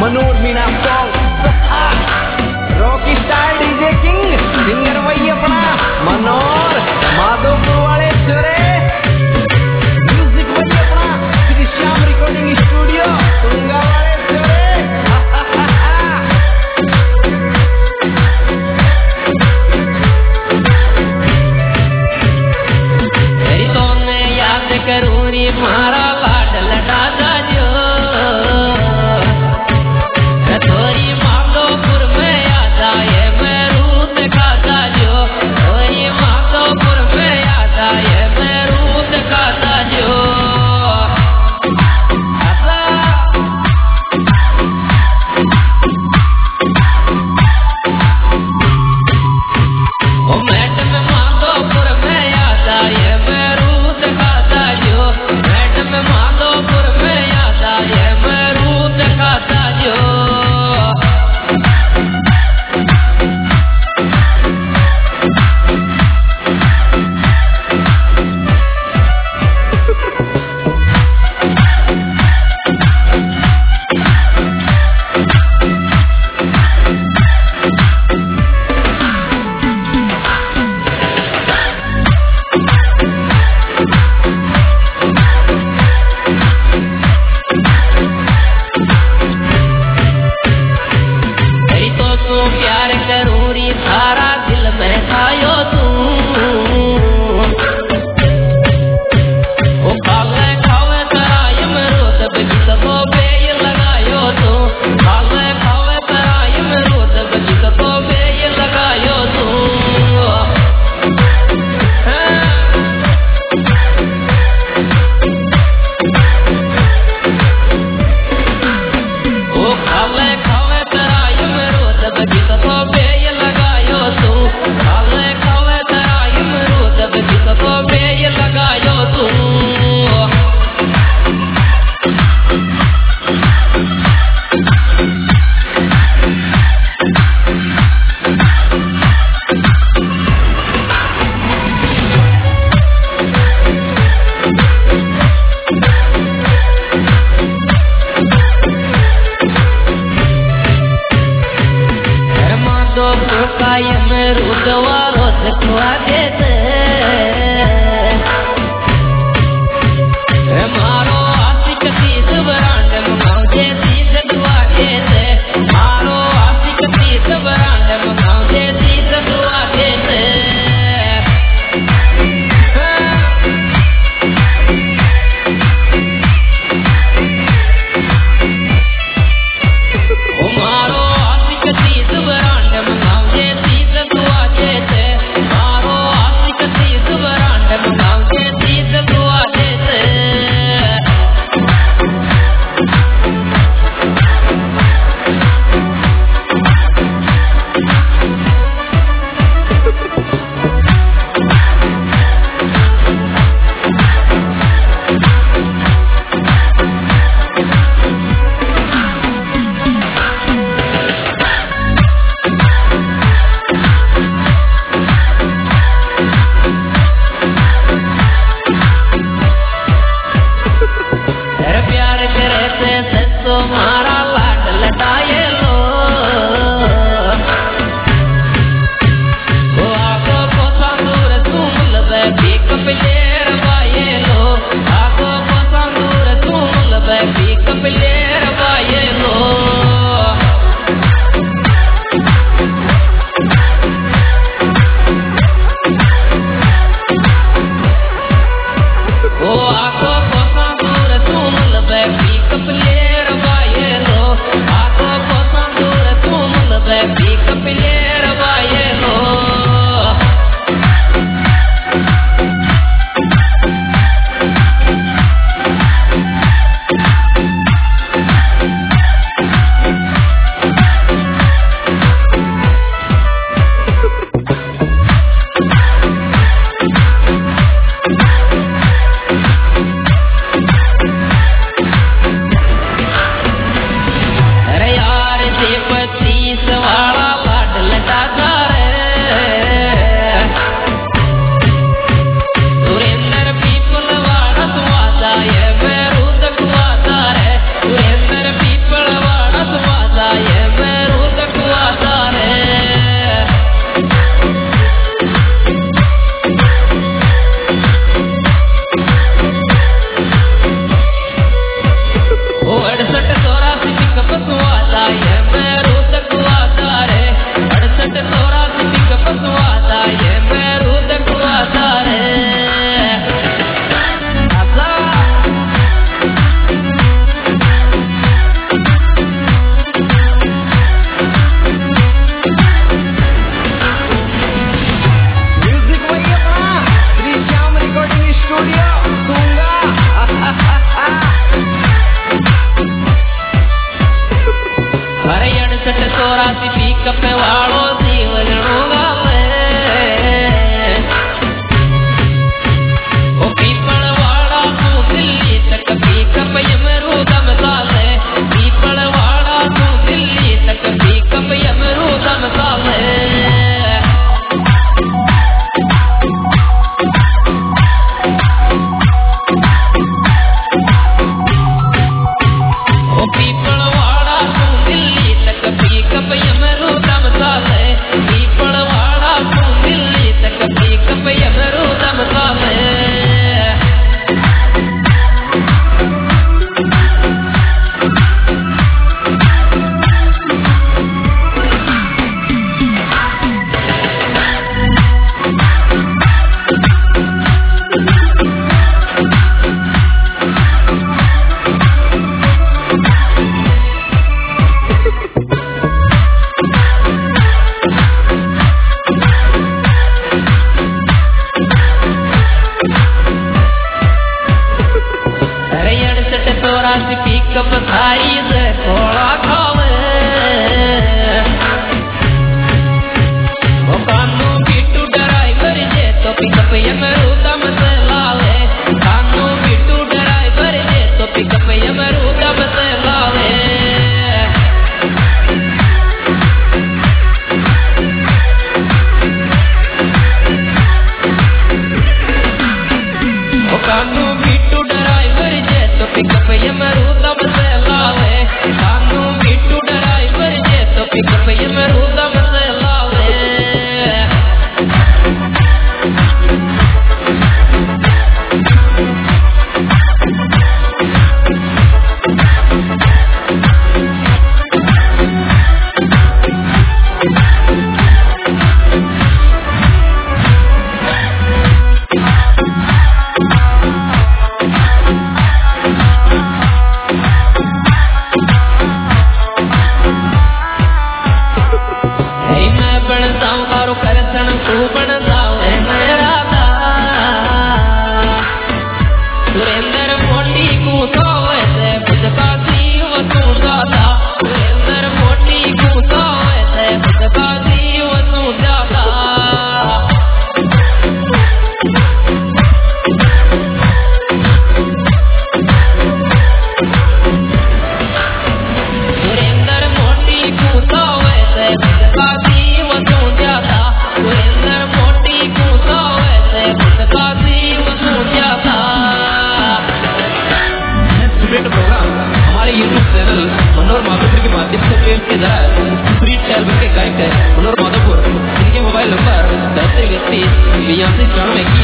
Manoj Meena song Rocky star DJ king singer वही अपना मनोर माधोपुर वाले चोरे म्यूजिक वही अपना श्री श्याम रिकॉर्डिंग स्टूडियो तुंगा वाले चोरे तेरी तो मैं याद करूं रे मारा लाडल दादा जो थोड़ी माधोपुर में याद आए मैं रूत खाता जो थोड़ी माधोपुर में याद आए मैं रूत खाता जो मैडम माधोपुर में याद आए मैं रूत खाता जो मैडम माधोपुर में याद आए मैं रूत खाता जो प्यार करूं री सारा दिल में खायो तू ओ खावे खावे तराई में रोद बजित को बेय लगायो तू खावे खावे तराई में रोद बजित को बेय लगायो तू ओ खावे खावे तराई में रोद बजित को बेय लगायो तू खावे खावे तराई में रोद बजित को बेय लगायो तू माधोपुर कायम रुदवा रोज खुआ देते मारो आशिक तीस बरांड मुझे तीस दुआ देते मारो आशिक तीस बरांड मुझे तीस दुआ देते मारो आशिक तीस बरांड मुझे तीस दुआ देते मारो आशिक तीस बरांड मुझे तीस दुआ देते तेरे प्यार करे से तो मारा लाड लटाए लो वो आगो को संदूर तुम लबे भीख पिलेर बाये लो आगो को संदूर तुम लबे भीख पिलेर बाये लो ओ आगो को संदूर तुम लबे भीख पिलेर बाये लो आगो को संदूर तुम लबे भीख पिलेर बाये लो पिकअप थारी से थोड़ा खावे वो कानू बिट्टू ड्राइवर जे तो पिकअप यमरूदम से लावे कानू बिट्टू ड्राइवर जे तो पिकअप यमरूदम से लावे वो कानू बिट्टू ड्राइवर जे तो पिकअप यमरूदम से लावे कानू बिट्टू ड्राइवर जे तो पिकअप यमरूदम से लावे सुरेंद्र मोटी को सोए से बुझका जीव तू जाता सुरेंद्र मोटी को सोए से बुझका जीव तू जाता सुरेंद्र मोटी को सोए से बुझका जीव तू जाता सुरेंद्र मोटी को सोए से बुझका जीव तू जाता प्रोग्राम हमारे YouTube चैनल मनोहर माधोपुर के माध्यम से पेश किया जा रहा है। फ्री एल्बम के गायक है मनोहर माधोपुर, इनके मोबाइल नंबर 10 31 82 94